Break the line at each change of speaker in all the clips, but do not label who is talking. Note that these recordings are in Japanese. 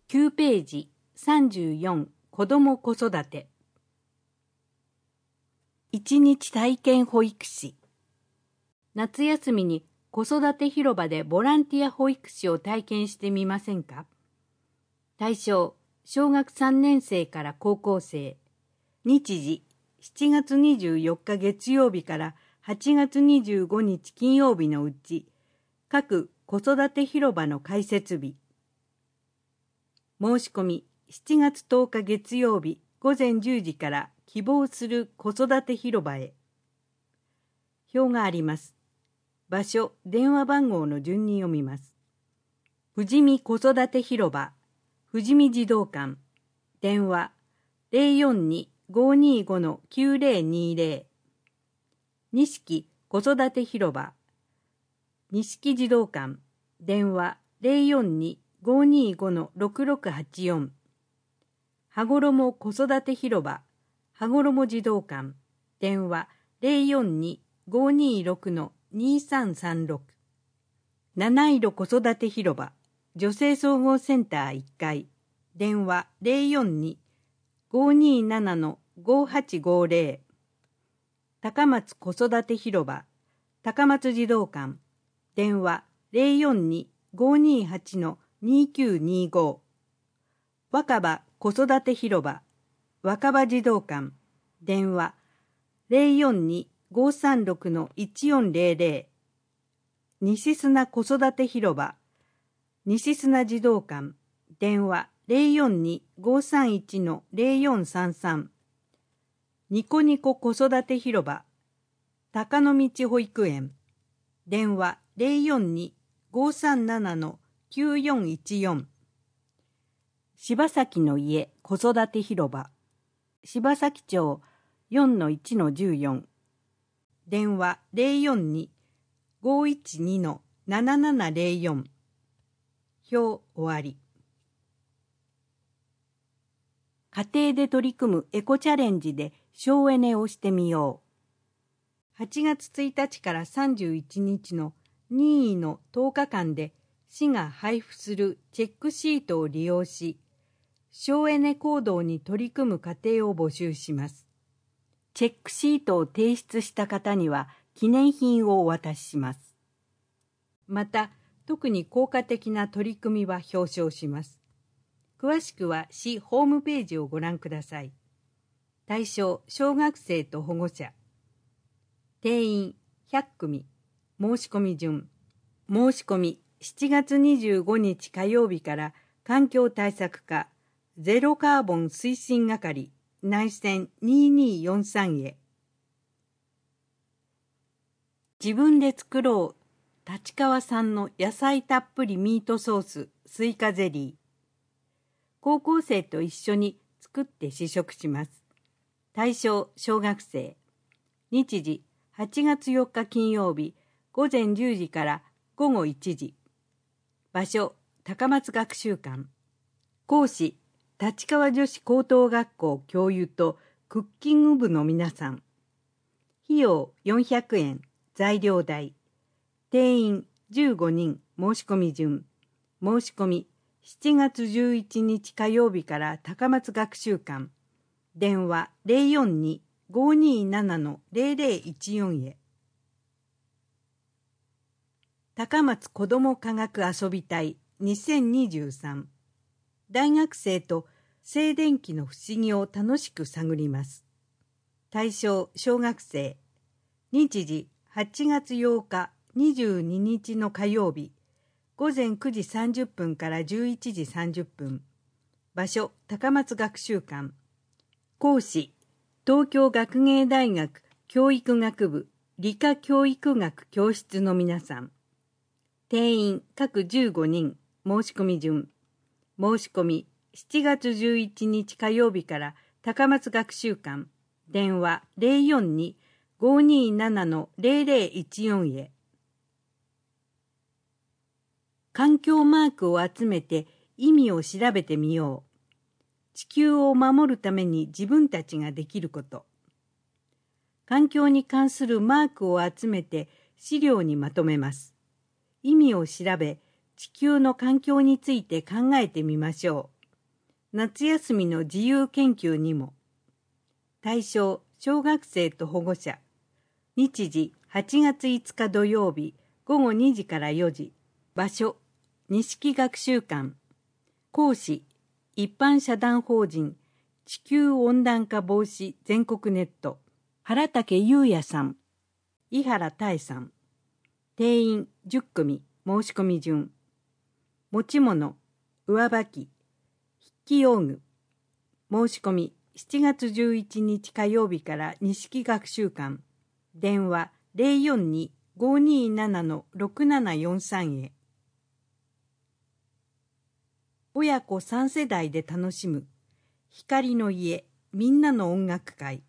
9ページ34子ども子育て。一日体験保育士。夏休みに子育て広場でボランティア保育士を体験してみませんか？対象、小学3年生から高校生。日時、7月24日月曜日から8月25日金曜日のうち、各子育て広場の開設日。申し込み、7月10日月曜日午前10時から希望する子育て広場へ。表があります。場所、電話番号の順に読みます。富士見子育て広場、富士見児童館、電話 042-525-9020。錦子育て広場、錦児童館、電話 042-525-6684。羽衣子育て広場、羽衣児童館、電話 042-526-2336。七色子育て広場、女性総合センター1階、電話 042-527-5850。高松子育て広場、高松児童館、電話 042-528-2925。若葉子育て広場、若葉児童館、電話 042-536-1400。西砂子育て広場、西砂児童館、電話 042-531-0433。ニコニコ子育て広場、高野道保育園、電話 042-537-9414。柴崎の家子育て広場、柴崎町 4-1-14。電話 042-512-7704。表終わり。家庭で取り組むエコチャレンジで省エネをしてみよう。8月1日から31日の任意の10日間で市が配布するチェックシートを利用し、省エネ行動に取り組む家庭を募集します。チェックシートを提出した方には記念品をお渡しします。また、特に効果的な取り組みは表彰します。詳しくは市ホームページをご覧ください。対象、小学生と保護者。定員100組。申し込み順。申し込み7月25日火曜日から環境対策課ゼロカーボン推進係内線2243へ。自分で作ろう。立川産の野菜たっぷりミートソーススイカゼリー。高校生と一緒に作って試食します。対象、小学生。日時、8月4日金曜日、午前10時から午後1時。場所、高松学習館。講師、立川女子高等学校教諭とクッキング部の皆さん。費用400円、材料代。定員15人、申し込み順。申し込み7月11日火曜日から高松学習館。電話 042-527-0014 へ。高松子ども科学遊び隊2023。大学生と静電気の不思議を楽しく探ります。対象、小学生。日時、8月8日22日の火曜日、午前9時30分から11時30分。場所、高松学習館。講師、東京学芸大学教育学部理科教育学教室の皆さん。定員各15人、申し込み順。申し込み7月11日火曜日から高松学習館。電話 042-527-0014 へ。環境マークを集めて意味を調べてみよう。地球を守るために自分たちができること。環境に関するマークを集めて資料にまとめます。意味を調べ、地球の環境について考えてみましょう。 夏休みの自由研究にも。対象、小学生と保護者。日時、8月5日土曜日、午後2時から4時。場所、錦学習館。講師、一般社団法人地球温暖化防止全国ネット。原武裕也さん。井原多恵さん。定員10組、申し込み順。持ち物、上履き、筆記用具。申し込み、7月11日火曜日から錦学習館。電話042-527-6743へ。親子3世代で楽しむ光の家みんなの音楽会。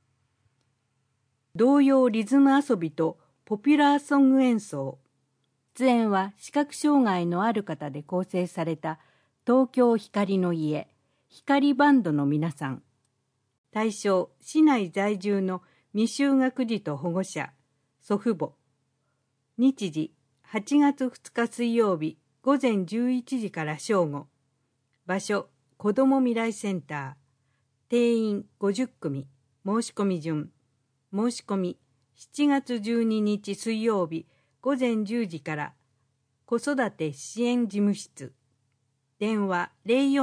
童謡リズム遊びとポピュラーソング演奏。出演は視覚障害のある方で構成された東京光の家光バンドの皆さん。対象、市内在住の未就学児と保護者、祖父母。日時、8月2日水曜日午前11時から正午。場所、子ども未来センター。定員50組。申し込み順。申し込み、7月12日水曜日午前10時から子育て支援事務室。電話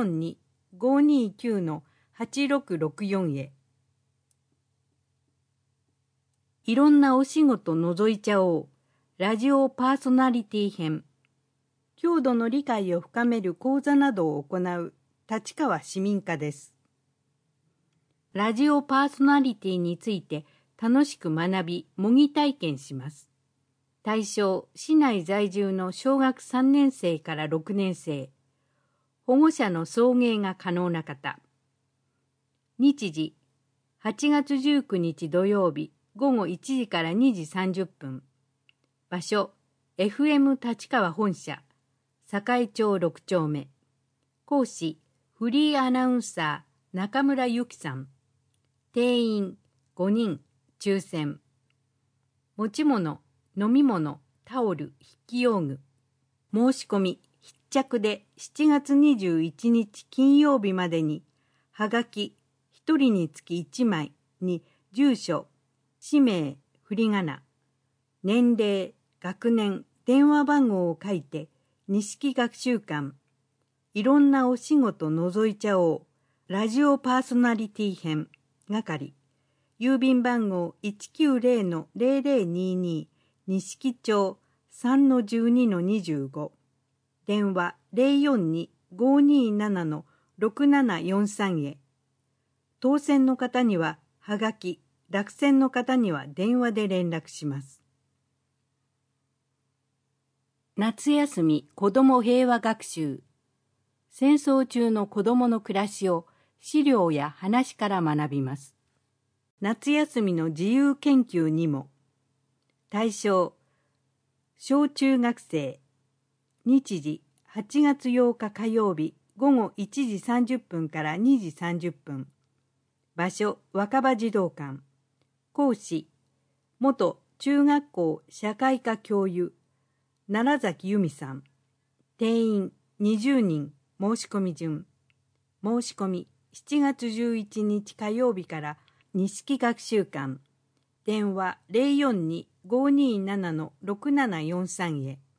042-529-8664へ。いろんなお仕事覗いちゃおう。ラジオパーソナリティ編。郷土の理解を深める講座などを行う立川市民課です。ラジオパーソナリティについて楽しく学び、模擬体験します。対象、市内在住の小学3年生から6年生。保護者の送迎が可能な方。日時、8月19日土曜日午後1時から2時30分。場所、FM 立川本社。堺町6丁目。講師、フリーアナウンサー、中村由紀さん。定員5人、抽選。持ち物、飲み物、タオル、筆記用具。申し込み、必着で7月21日金曜日までに、はがき、1人につき1枚に住所、氏名、振り仮名、年齢、学年、電話番号を書いて、錦学習館。いろんなお仕事覗いちゃおう。ラジオパーソナリティ編。係。郵便番号 190-0022 錦町 3-12-25。電話042-527-6743へ。当選の方にははがき、落選の方には電話で連絡します。夏休み子ども平和学習。戦争中の子どもの暮らしを資料や話から学びます。夏休みの自由研究にも。対象、小中学生。日時、8月8日火曜日午後1時30分から2時30分。場所、若葉児童館。講師、元中学校社会科教諭、奈良崎由美さん。定員20人、申し込み順。申し込み、7月11日火曜日から錦学習館。電話042-527-6743へ。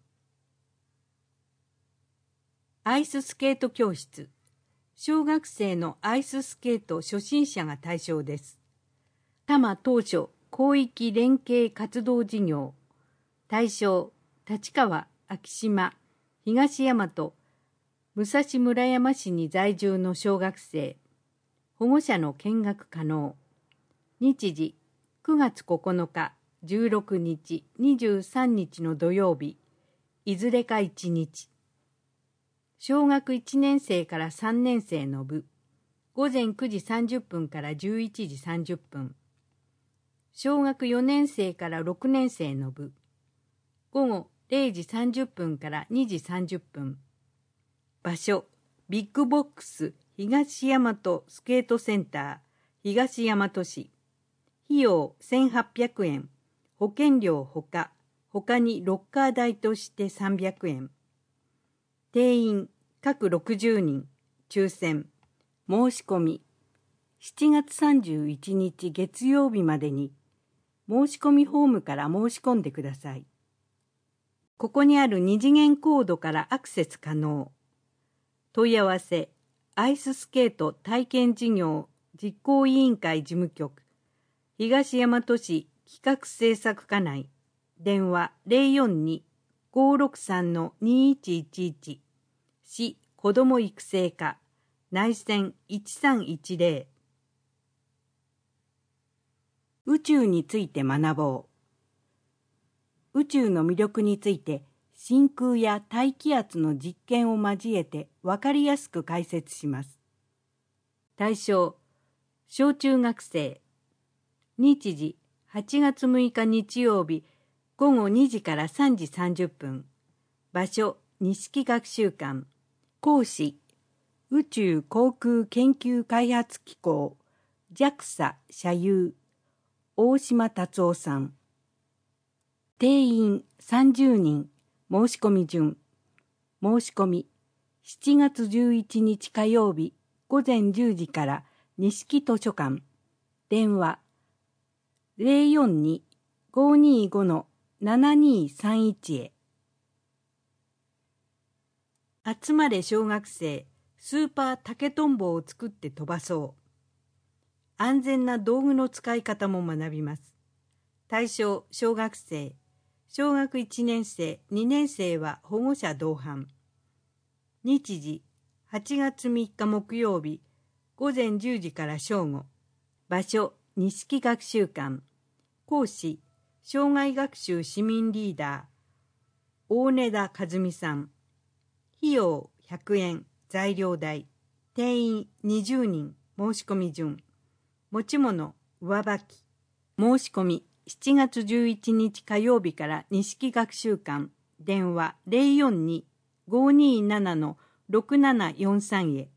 アイススケート教室。小学生のアイススケート初心者が対象です。多摩当初広域連携活動事業。対象、立川、昭島、東大和、武蔵村山市に在住の小学生。保護者の見学可能。日時、9月9日、16日、23日の土曜日。いずれか1日。小学1年生から3年生の部。午前9時30分から11時30分。小学4年生から6年生の部。午後0時30分から2時30分。場所、ビッグボックス東大和スケートセンター、東大和市。費用1800円。保険料ほか、他にロッカー代として300円。定員各60人、抽選。 申し込み7月31日月曜日までに申し込みフォームから申し込んでください。ここにある2次元コードからアクセス可能。問い合わせアイススケート体験事業実行委員会事務局東大和市企画制作課内電話042-563-2111市子ども育成課内線1310。宇宙について学ぼう。宇宙の魅力について真空や大気圧の実験を交えて分かりやすく解説します。対象小中学生。日時8月6日日曜日午後2時から3時30分。場所錦学習館。講師宇宙航空研究開発機構 JAXA 社有大島達夫さん。定員30人。申し込み順。申し込み7月11日火曜日午前10時から錦図書館。電話042-525-7231へ。集まれ小学生スーパー竹とんぼを作って飛ばそう。安全な道具の使い方も学びます。対象小学生。小学1年生、2年生は保護者同伴。日時8月3日木曜日午前10時から正午。場所錦学習館。講師障害学習市民リーダー大根田和美さん。費用100円。材料代。定員20人。申し込み順。持ち物上履き。申し込み7月11日火曜日から錦学習館。電話042-527-6743へ。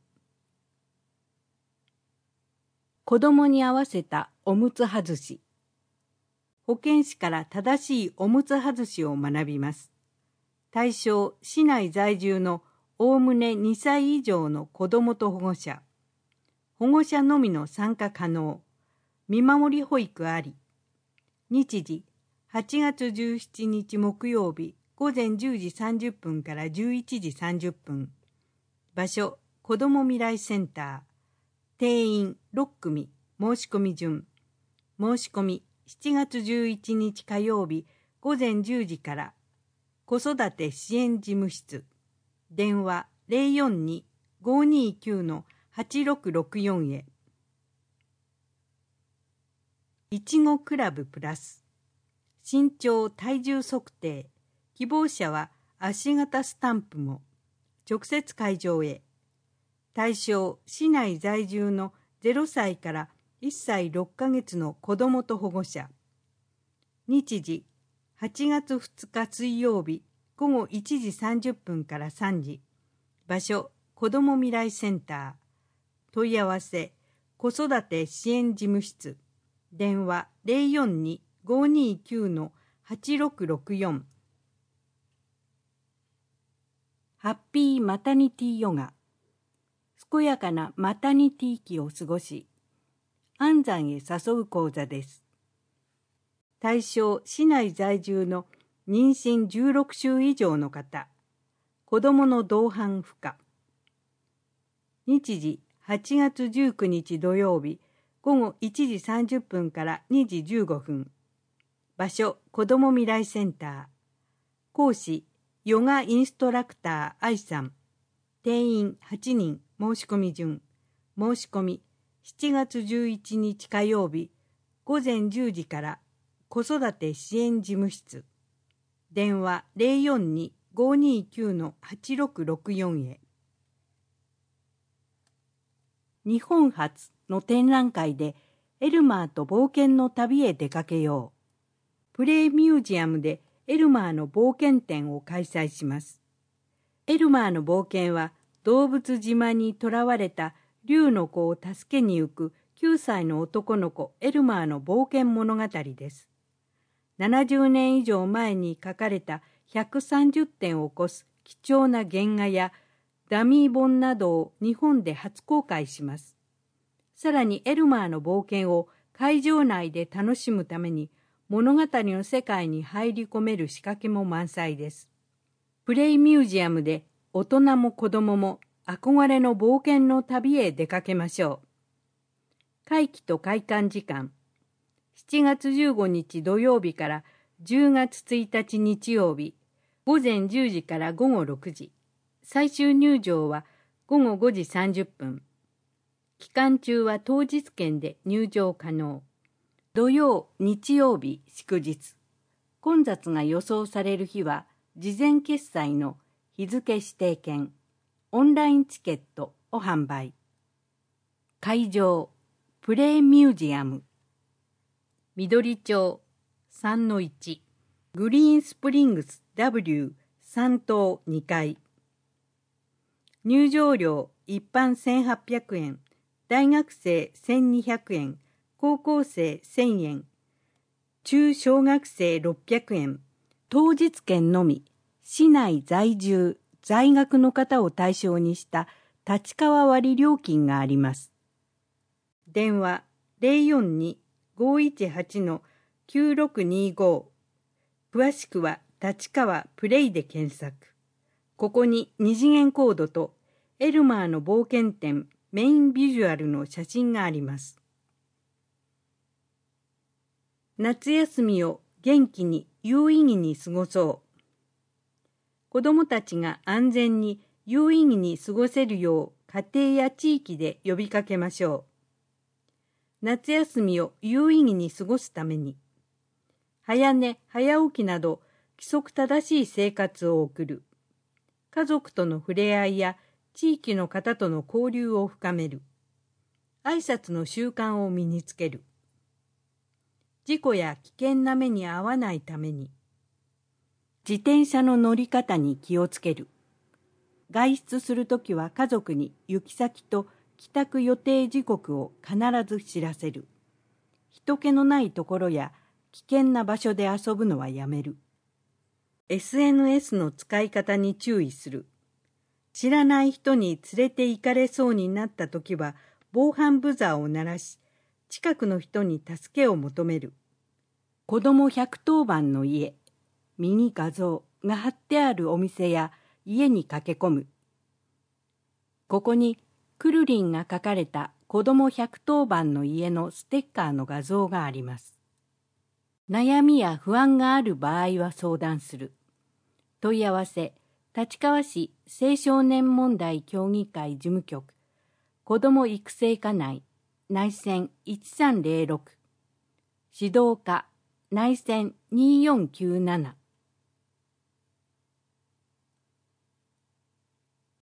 子どもに合わせたおむつ外し。保健師から正しいおむつ外しを学びます。対象市内在住のおおむね2歳以上の子どもと保護者。保護者のみの参加可能。見守り保育あり。日時8月17日木曜日午前10時30分から11時30分。場所子ども未来センター。定員6組。申し込み順。申し込み7月11日火曜日午前10時から子育て支援事務室。電話042-529-8664へ。いちごクラブプラス。身長体重測定。希望者は足型スタンプも。直接会場へ。対象市内在住の0歳から1歳6ヶ月の子どもと保護者。日時8月2日水曜日午後1時30分から3時。場所子ども未来センター。問い合わせ子育て支援事務室。電話042-529-8664。ハッピーマタニティヨガ。健やかなマタニティ期を過ごし安産へ誘う講座です。対象市内在住の妊娠16週以上の方。子どもの同伴不可。日時8月19日土曜日午後1時30分から2時15分。場所子ども未来センター。講師ヨガインストラクター愛さん。定員8人。申し込み順。申し込み7月11日火曜日午前10時から子育て支援事務室。電話042-529-8664へ。日本初の展覧会でエルマーと冒険の旅へ出かけよう。プレイミュージアムでエルマーの冒険展を開催します。エルマーの冒険は動物島に囚われた竜の子を助けに行く9歳の男の子エルマーの冒険物語です。70年以上前に描かれた130点を超す貴重な原画やダミー本などを日本で初公開します。さらにエルマーの冒険を会場内で楽しむために物語の世界に入り込める仕掛けも満載です。プレイミュージアムで大人も子供も憧れの冒険の旅へ出かけましょう。会期と開館時間。7月15日土曜日から10月1日日曜日、午前10時から午後6時。最終入場は午後5時30分。期間中は当日券で入場可能。土曜、日曜日、祝日。混雑が予想される日は、事前決済の日付指定券、オンラインチケットを販売。会場、プレイミュージアム。緑町 3-1、グリーンスプリングス W3 棟2階。入場料一般1800円、大学生1200円、高校生1000円、中小学生600円、当日券のみ、市内在住、在学の方を対象にした立川割料金があります。電話042-518-9625。詳しくは立川プレイで検索。ここに二次元コードとエルマーの冒険展メインビジュアルの写真があります。夏休みを元気に有意義に過ごそう。子どもたちが安全に有意義に過ごせるよう家庭や地域で呼びかけましょう。夏休みを有意義に過ごすために、早寝早起きなど規則正しい生活を送る。家族との触れ合いや地域の方との交流を深める。挨拶の習慣を身につける。事故や危険な目に遭わないために、自転車の乗り方に気をつける。外出するときは家族に行き先と帰宅予定時刻を必ず知らせる。人気のないところや危険な場所で遊ぶのはやめる。SNS の使い方に注意する。知らない人に連れて行かれそうになったときは防犯ブザーを鳴らし、近くの人に助けを求める。子ども110番の家、右画像が貼ってあるお店や家に駆け込む。ここにくるりんが書かれた子ども110番の家のステッカーの画像があります。悩みや不安がある場合は相談する。問い合わせ、立川市青少年問題協議会事務局、子ども育成課内、内線1306、指導課、内線2497。